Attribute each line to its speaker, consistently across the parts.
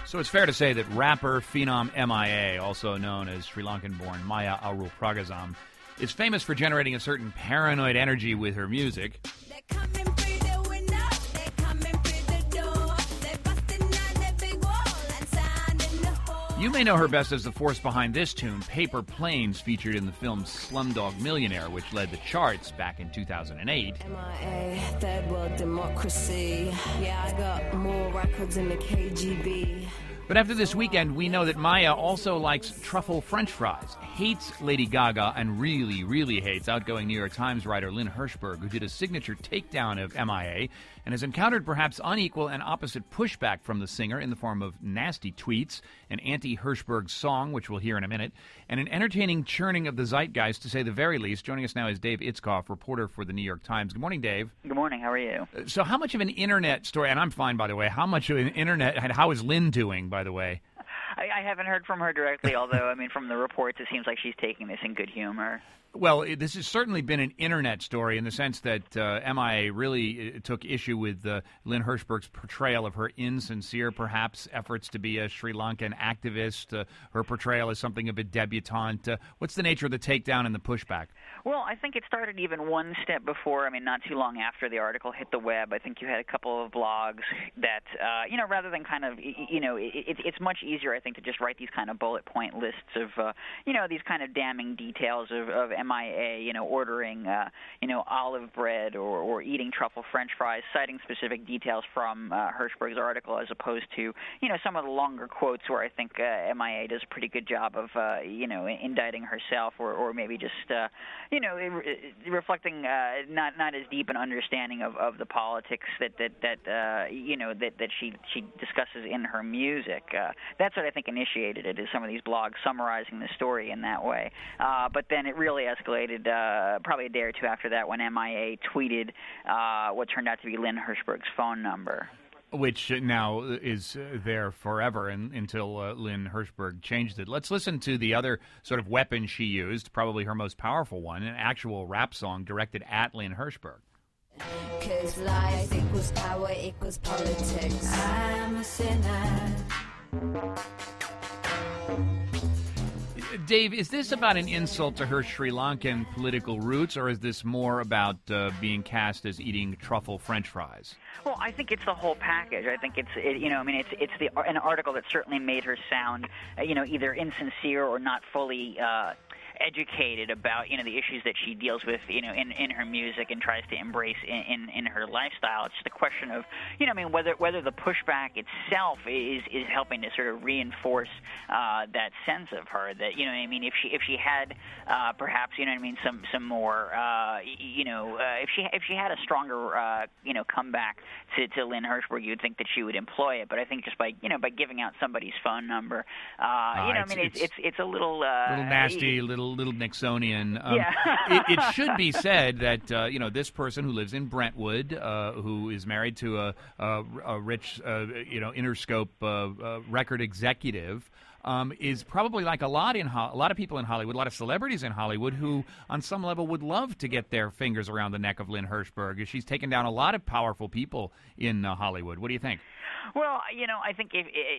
Speaker 1: So it's fair to say that rapper phenom MIA, also known as Sri Lankan-born Maya Arulpragasam, is famous for generating a certain paranoid energy with her music. You may know her best as the force behind this tune, Paper Planes, featured in the film Slumdog Millionaire, which led the charts back in 2008.
Speaker 2: MIA, third world democracy. Yeah, I got more records in the KGB.
Speaker 1: But after this weekend, we know that Maya also likes truffle French fries, hates Lady Gaga, and really, really hates outgoing New York Times writer Lynn Hershberg, who did a signature takedown of MIA and has encountered perhaps unequal and opposite pushback from the singer in the form of nasty tweets, an anti-Hershberg song, which we'll hear in a minute, and an entertaining churning of the zeitgeist, to say the very least. Joining us now is Dave Itzkoff, reporter for the New York Times. Good morning, Dave.
Speaker 3: Good morning. How are you?
Speaker 1: So how much of an internet story, and I'm fine, by the way, how much of an internet, how is Lynn doing, by the way?
Speaker 3: I haven't heard from her directly, although, I mean, from the reports, it seems like she's taking this in good humor.
Speaker 1: Well, this has certainly been an internet story in the sense that MIA really took issue with Lynn Hershberg's portrayal of her insincere, perhaps, efforts to be a Sri Lankan activist, her portrayal as something of a debutante. What's the nature of the takedown and the pushback?
Speaker 3: Well, I think it started even one step before. I mean, not too long after the article hit the web. I think you had a couple of blogs that, rather than kind of, it's much easier, I think, to just write these kind of bullet point lists of, these kind of damning details of MIA, ordering, olive bread or eating truffle French fries, citing specific details from Hershberg's article, as opposed to, some of the longer quotes where I think MIA does a pretty good job of, indicting herself or maybe just, reflecting not as deep an understanding of the politics that she discusses in her music. That's what I think initiated it, is some of these blogs summarizing the story in that way. But then it really escalated probably a day or two after that when MIA tweeted what turned out to be Lynn Hershberg's phone number.
Speaker 1: Which now is there forever until Lynn Hershberg changed it. Let's listen to the other sort of weapon she used, probably her most powerful one, an actual rap song directed at Lynn Hershberg.
Speaker 2: 'Cause life equals power equals politics. I'm a sinner.
Speaker 1: Dave, is this about an insult to her Sri Lankan political roots, or is this more about being cast as eating truffle French fries?
Speaker 3: Well, I think it's the whole package. I think it's an article that certainly made her sound, either insincere or not fully educated about the issues that she deals with in her music and tries to embrace in her lifestyle. It's just a question of whether the pushback itself is helping to sort of reinforce that sense of her, that if she had perhaps some more if she had a stronger comeback to Lynn Hershberg, you'd think that she would employ it. But I think just by giving out somebody's phone number, it's a little
Speaker 1: nasty, little Nixonian. It should be said that this person who lives in Brentwood, who is married to a rich Interscope record executive, is probably like a lot of people in Hollywood, a lot of celebrities in Hollywood, who on some level would love to get their fingers around the neck of Lynn Hershberg. She's taken down a lot of powerful people in Hollywood. What do you think?
Speaker 3: Well, I think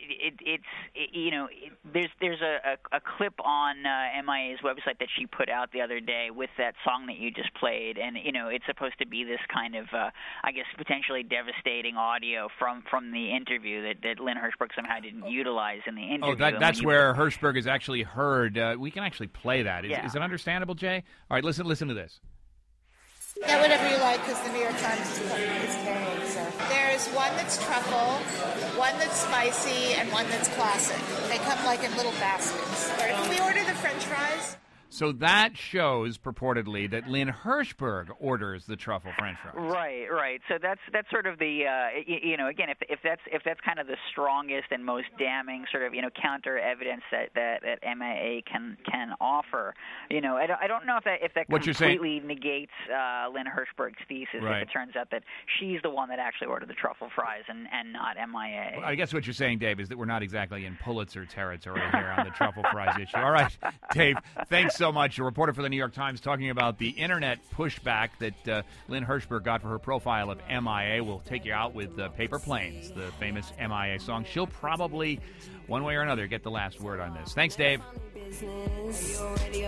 Speaker 3: there's a clip on MIA's website that she put out the other day with that song that you just played, and it's supposed to be this kind of potentially devastating audio from the interview that Lynn Hershberg somehow didn't utilize in the interview.
Speaker 1: Oh, that's where Hershberg is actually heard. We can actually play that. Is it understandable, Jay? All right, listen to this.
Speaker 4: Yeah, whatever you like, because the New York Times is paying. So there's one that's truffle, one that's spicy, and one that's classic. They come like in little baskets. Can we order the French fries?
Speaker 1: So that shows purportedly that Lynn Hershberg orders the truffle French fries.
Speaker 3: Right. So that's sort of the again, if that's kind of the strongest and most damning sort of counter evidence that MIA can offer. I don't know if that completely negates Lynn Hershberg's thesis.
Speaker 1: Right.
Speaker 3: If it turns out that she's the one that actually ordered the truffle fries and not MIA.
Speaker 1: Well, I guess what you're saying, Dave, is that we're not exactly in Pulitzer territory here on the truffle fries issue. All right, Dave, thanks so much. A reporter for the New York Times talking about the internet pushback that Lynn Hershberg got for her profile of MIA. We'll take you out with Paper Planes, the famous MIA song. She'll probably, one way or another, get the last word on this. Thanks, Dave.
Speaker 2: Business.